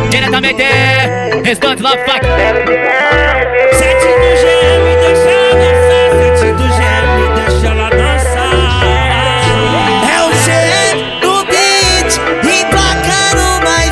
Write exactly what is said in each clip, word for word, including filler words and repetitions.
diretamente, restante Love Fuck. Sete do G M, deixa ela dançar. Sete do G M, deixa ela dançar. É o G no beat, emplacando mais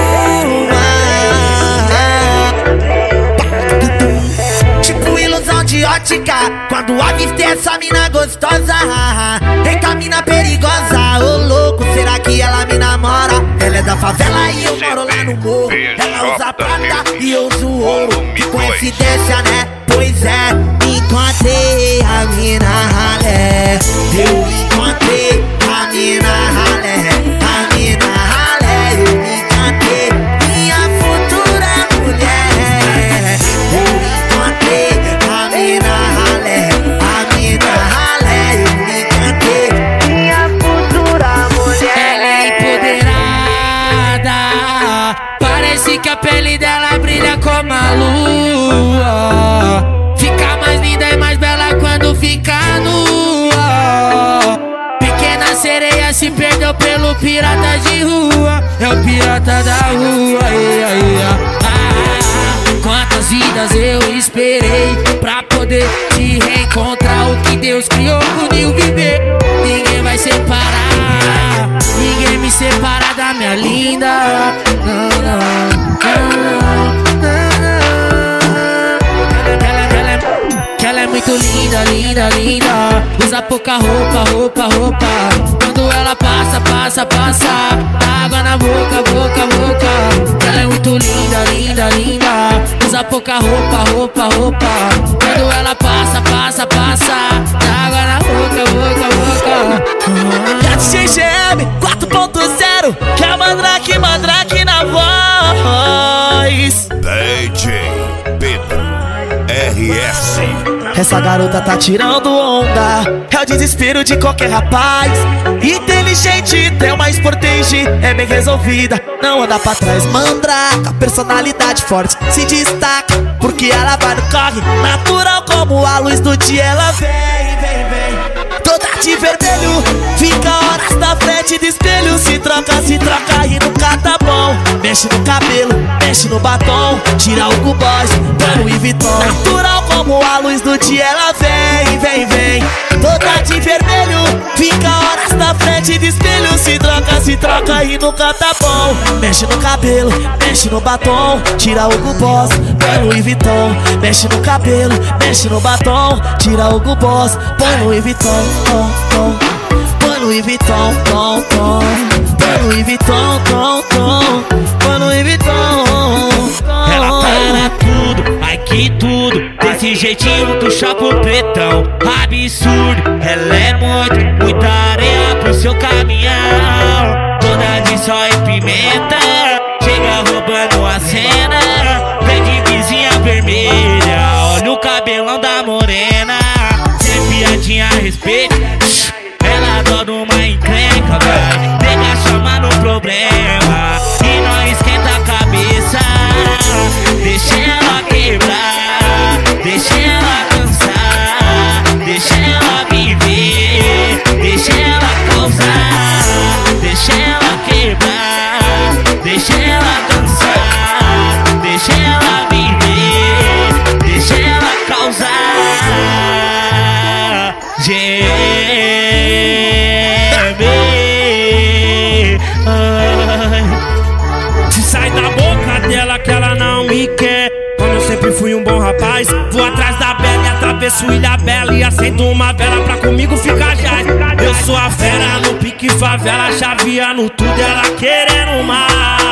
uma. Tipo ilusão de ótica, quando avistei essa mina gostosa. Eita mina perigosa, ô louco, será que ela me namora? Ela é da favela e eu moro lá no morro. Ela usa prata e eu uso ouro. Que coincidência, né? Pois é, encontrei a mina ralé. Eu encontrei a mina ralé. A mina ralé, eu me encantei, minha futura mulher. Eu encontrei a mina ralé. A mina ralé, eu me encantei, minha futura mulher. Ela é empoderada, parece que a pele dela brilha como a lua. Fica mais linda e mais bela quando fica nua. Pequena sereia se perdeu pelo pirata de rua. É o pirata da rua, ia, ia. Ah, quantas vidas eu esperei pra poder te reencontrar. O que Deus criou uniu viver, ninguém vai separar. Ninguém me separa da minha linda. Não, não, não. Ela é muito linda, linda, linda. Usa pouca roupa, roupa, roupa. Quando ela passa, passa, passa. Dá água na boca, boca, boca. Ela é muito linda, linda, linda. Usa pouca roupa, roupa, roupa. Quando ela passa, passa, passa. Dá água na boca, boca, boca. D J G M quatro ponto zero, que é a Mandrake, Mandrake na voz. D J Pedro R S. Essa garota tá tirando onda, é o desespero de qualquer rapaz. Inteligente, tem uma sportage, é bem resolvida, não anda pra trás. Mandraka, personalidade forte, se destaca, porque ela vai no corre, natural como a luz do dia. Ela vem, vem, vem, toda de vermelho, fica horas na frente do espelho. Se troca, se troca e nunca tá bom. Mexe no cabelo, mexe no batom, tira o Hugo Boss, põe no Louis Vuitton. Natural como a luz do dia, ela vem, vem, vem, toda de vermelho, fica horas na frente do espelho. Se troca, se troca e nunca tá bom. Mexe no cabelo, mexe no batom, tira o Hugo Boss, põe no Louis Vuitton. Mexe no cabelo, mexe no batom, tira o Hugo Boss, põe no Louis Vuitton, tom, tom. Põe no Louis Vuitton, tom, tom. Põe no Louis Vuitton, tom, tom. Põe no Louis Vuitton, tom. Ela para tudo, ai que tudo, desse jeitinho do shopping pretão. Absurdo, ela é muito, muita areia pro seu caminhão. Toda de sol e pimenta, chega roubando a cena. Vem de vizinha vermelha, olha o cabelão da morena. Sem piadinha a respeito, ela adora uma encrenca, vai. Pega, chama no problema e não esquenta a cabeça. Deixa ela quebrar, deixa ela dançar, deixa ela viver, deixa ela causar. Deixa ela quebrar, deixa ela dançar, deixa ela viver, deixa ela causar. G M, se sai da boca dela que ela não me quer. Como eu sempre fui um bom rapaz, vou atrás da Bela e atravesso Ilha Bela e acendo uma vela pra comigo ficar já. Eu sou a fera no pique favela, chaveando tudo, ela querendo mais.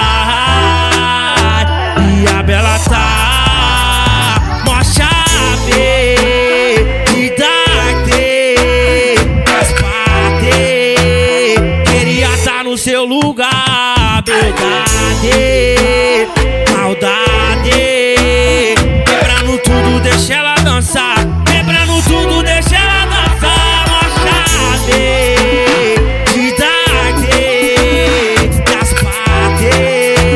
E a Bela tá mó chave de darte, as partes. Queria tá no seu lugar, verdade, maldade. Quebrando tudo, deixa ela dançar. Quebrando tudo, deixa ela dançar. Uma chave de darte, das partes.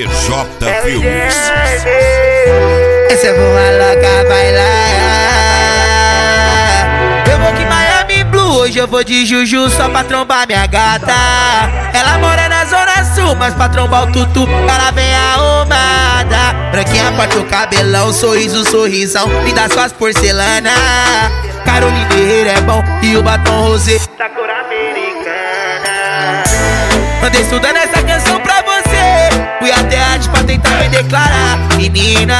P J Filmes. Essa é boa louca, vai lá. Eu vou que Miami Blue, hoje eu vou de Juju só pra trombar minha gata. Ela mora na Zona Sul, mas pra trombar o tutu ela vem arrumada. Branquinha, parte o cabelão, sorriso, sorrisão, me dá suas porcelana. Carolina Herrera é bom e o batom rosé da cor americana. Andei estudando essa canção pra você, fui até arte pra tentar me declarar. Menina,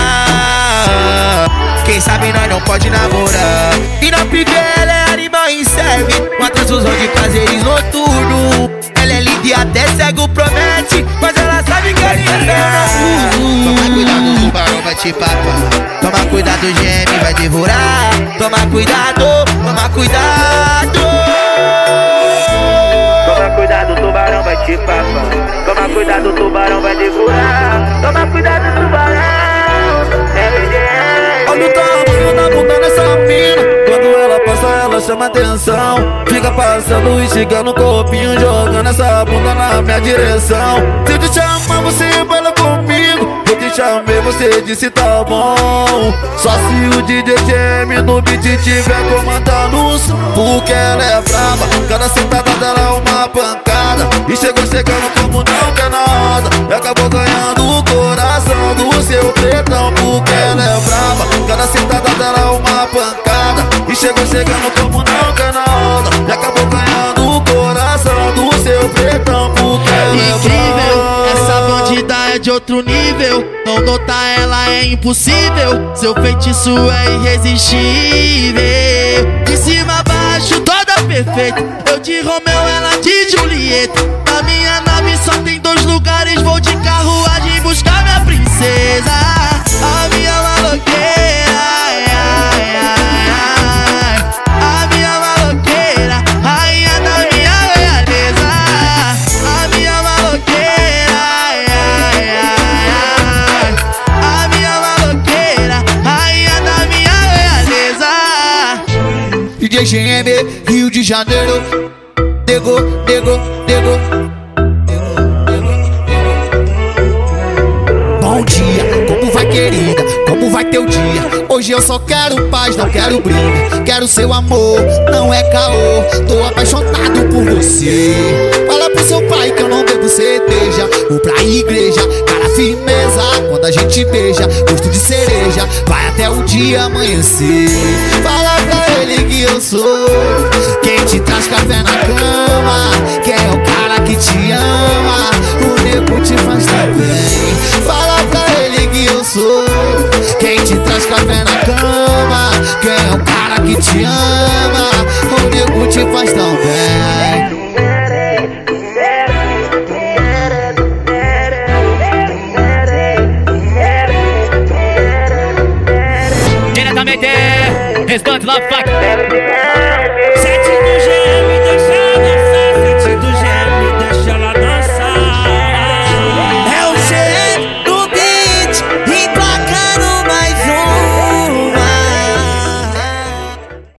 quem sabe nós não pode namorar. E na pique ela é animal e serve uma transfusão de prazeres noturno. Ela é linda e até cego promete, mas ela sabe que a aliança não. Toma cuidado, o tubarão vai te papar. Toma cuidado, o G M vai devorar. Toma cuidado, toma cuidado. Toma cuidado, o tubarão vai te papar. Toma cuidado, o tubarão vai devorar. Toma cuidado, tubarão. Olha o tamanho da bunda nessa mina. Quando ela passa, ela chama atenção. Fica passando e chegando no corpinho, jogando essa bunda na minha direção. Se eu te chamar, você baila comigo. Eu te chamei, você disse tá bom. Só se o D J G M no beat tiver comandando o som. Porque ela é brava, cada sentada dela é uma pancada. E chegou chegando como não quer nada. E acabou ganhando o coração do seu pretão. Porque ela é brava, cada sentada dela é uma pancada. E chegou chegando como não quer nada. E acabou ganhando o coração do seu pretão. Porque ela é incrível, essa bandida é de outro nível. Não notar ela é impossível. Seu feitiço é irresistível. De cima a baixo, toda perfeita. Eu de Romeu, ela de Julieta. Na minha nave só tem dois lugares. Vou de carruagem buscar minha princesa. A minha maloqueira, ai, ai, ai, ai. A minha maloqueira, rainha da minha realeza. A minha maloqueira, ai, ai, ai, ai. A minha maloqueira, rainha da minha realeza. D J G M, Rio de Janeiro. Dego, dego, dego. Bom dia, como vai, querida? Como vai teu dia? Hoje eu só quero paz, não quero briga. Quero seu amor, não é caô. Tô apaixonado por você. Fala pro seu pai que eu não bebo cerveja. Vou pra igreja, cara firmeza. Quando a gente beija, gosto de cereja. Vai até o dia amanhecer. Fala pra ele que eu sou quem te traz café na cama. Quem é o cara que te ama. O nego te faz tão bem. Fala pra ele que eu sou quem te traz café na cama. Quem é o cara que te ama. O nego te faz tão bem. Diretamente, Restante Love Fuck.